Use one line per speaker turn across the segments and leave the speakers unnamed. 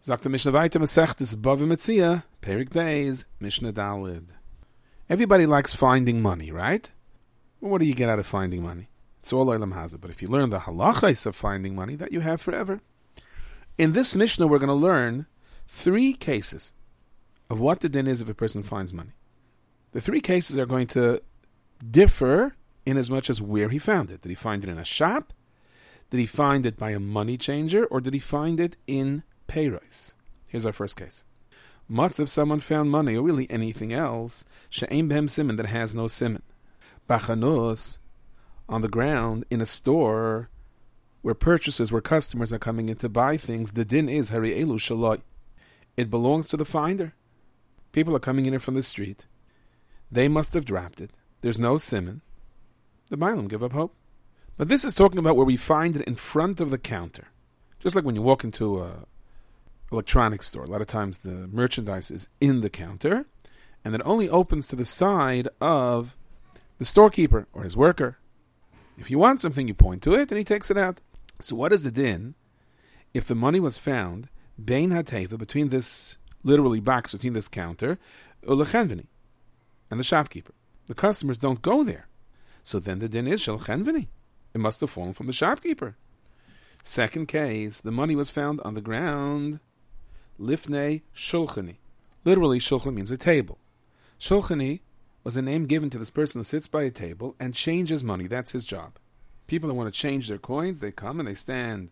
Sagt the Mishnah weiter, Masechtes Bava Metzia, Perik Beis, Mishnah Dalid. Everybody likes finding money, right? Well, what do you get out of finding money? It's all Olam Hazeh. But if you learn the halachas of finding money, that you have forever. In this Mishnah, we're going to learn 3 cases of what the din is if a person finds money. The 3 cases are going to differ in as much as where he found it. Did he find it in a shop? Did he find it by a money changer? Or did he find it in peiros? Here's our first case. Matzav, someone found money, or really anything else, she'ein behem siman, that has no siman. Bachanus, on the ground, in a store, where purchasers, where customers are coming in to buy things, the din is hari elu shaloi. It belongs to the finder. People are coming in from the street. They must have dropped it. There's no siman. The bailam give up hope. But this is talking about where we find it in front of the counter. Just like when you walk into a electronics store, a lot of times the merchandise is in the counter, and it only opens to the side of the storekeeper or his worker. If you want something, you point to it, and he takes it out. So what is the din if the money was found bein hateva, between this, literally box between this counter, ulechenveni, and the shopkeeper? The customers don't go there. So then the din is shel chenveni. It must have fallen from the shopkeeper. Second case, the money was found on the ground, lifnei shulchani. Literally, shulchan means a table. Shulchani was a name given to this person who sits by a table and changes money. That's his job. People that want to change their coins, they come and they stand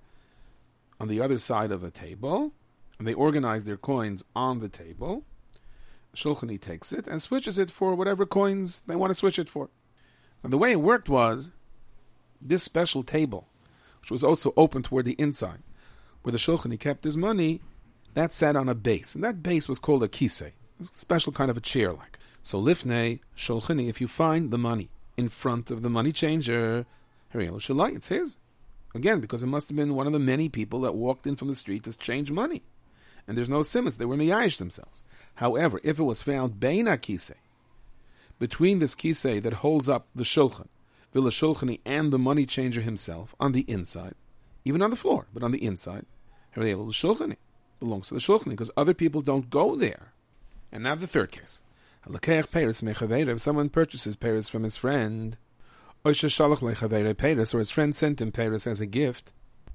on the other side of a table, and they organize their coins on the table. Shulchani takes it and switches it for whatever coins they want to switch it for. Now, the way it worked was, this special table, which was also open toward the inside, where the Shulchani kept his money, that sat on a base. And that base was called a kisei, a special kind of a chair like. So lifnei Shulchani, if you find the money in front of the money changer, it's his. Again, because it must have been one of the many people that walked in from the street to change money. And there's no simmons, they were miyayish themselves. However, if it was found beina kisei, between this kisei that holds up the Shulchan, Villa Shulchani, and the money changer himself, on the inside, even on the floor, but on the inside, Shulchani belongs to the Shulchani, because other people don't go there. And now the third case. If someone purchases peiros from his friend, or his friend sent him peiros as a gift,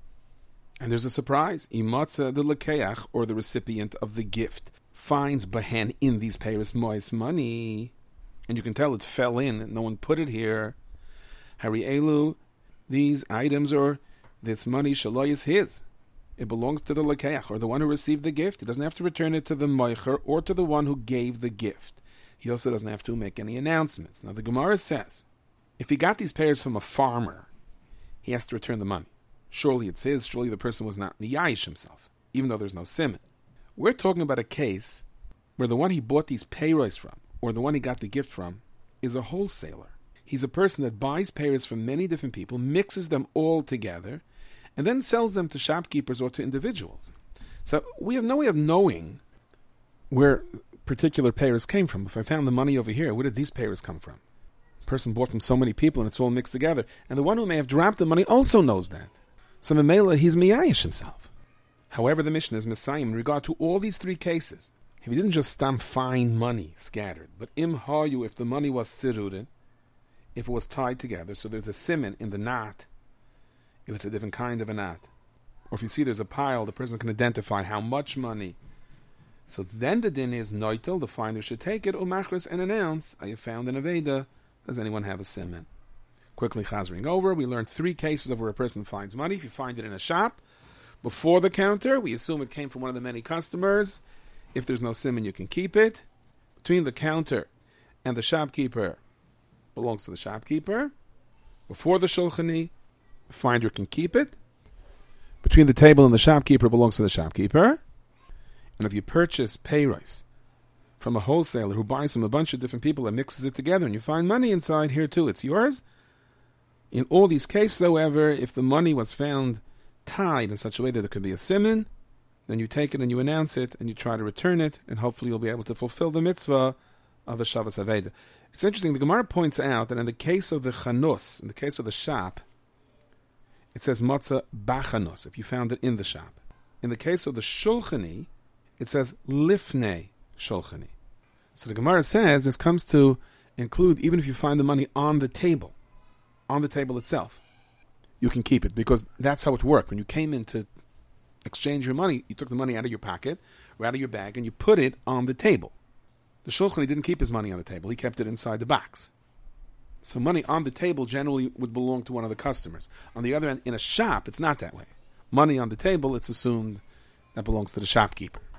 and there's a surprise. Imatza, the lekeach, or the recipient of the gift, finds bahan in these peiros mois money, and you can tell it fell in, and no one put it here. Hari elu, these items, or this money, shaloi, is his. It belongs to the lekeach, or the one who received the gift. He doesn't have to return it to the moicher or to the one who gave the gift. He also doesn't have to make any announcements. Now the Gemara says, if he got these peiros from a farmer, he has to return the money. Surely it's his. Surely the person was not miyayish himself, even though there's no siman. We're talking about a case where the one he bought these peiros from, or the one he got the gift from, is a wholesaler. He's a person that buys peiros from many different people, mixes them all together, and then sells them to shopkeepers or to individuals. So we have no way of knowing where particular peiros came from. If I found the money over here, where did these peiros come from? The person bought from so many people and it's all mixed together. And the one who may have dropped the money also knows that. So Memela, he's miyayish himself. However, the Mishnah is Messiah in regard to all these 3 cases. If he didn't just find money scattered, but im hayu, if the money was sirudin, if it was tied together, so there's a siman in the knot, if it's a different kind of a knot, or if you see there's a pile, the person can identify how much money. So then the din is noitel, the finder should take it, umachris, and announce, I have found an aveda. Does anyone have a siman? Quickly chazering over, we learned 3 cases of where a person finds money. If you find it in a shop, before the counter, we assume it came from one of the many customers. If there's no siman, you can keep it. Between the counter and the shopkeeper, belongs to the shopkeeper. Before the shulchani, the finder can keep it. Between the table and the shopkeeper, belongs to the shopkeeper. And if you purchase peiros from a wholesaler who buys from a bunch of different people and mixes it together, and you find money inside here too, it's yours. In all these cases, however, if the money was found tied in such a way that there could be a siman, then you take it and you announce it and you try to return it, and hopefully you'll be able to fulfill the mitzvah of a Shavas Aveda. It's interesting, the Gemara points out that in the case of the chanus, in the case of the shop, it says matzah bachanus, if you found it in the shop. In the case of the shulchani, it says lifnei shulchani. So the Gemara says this comes to include even if you find the money on the table itself, you can keep it, because that's how it worked. When you came in to exchange your money, you took the money out of your pocket or out of your bag and you put it on the table. The shulchani didn't keep his money on the table. He kept it inside the box. So money on the table generally would belong to one of the customers. On the other hand, in a shop, it's not that way. Money on the table, it's assumed that belongs to the shopkeeper.